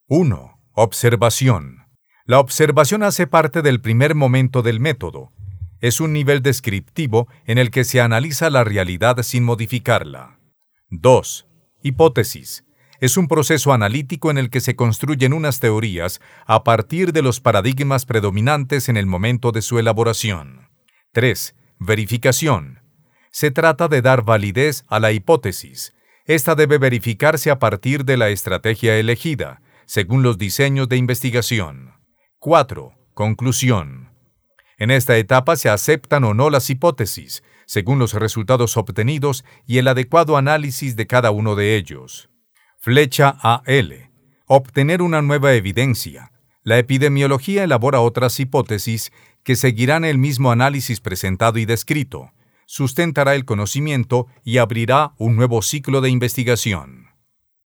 1. Observación. La observación hace parte del primer momento del método. Es un nivel descriptivo en el que se analiza la realidad sin modificarla. 2. Hipótesis. Es un proceso analítico en el que se construyen unas teorías a partir de los paradigmas predominantes en el momento de su elaboración. 3. Verificación. Se trata de dar validez a la hipótesis. Esta debe verificarse a partir de la estrategia elegida, según los diseños de investigación. 4. Conclusión. En esta etapa se aceptan o no las hipótesis, según los resultados obtenidos y el adecuado análisis de cada uno de ellos. Flecha AL. Obtener una nueva evidencia. La epidemiología elabora otras hipótesis que seguirán el mismo análisis presentado y descrito, sustentará el conocimiento y abrirá un nuevo ciclo de investigación.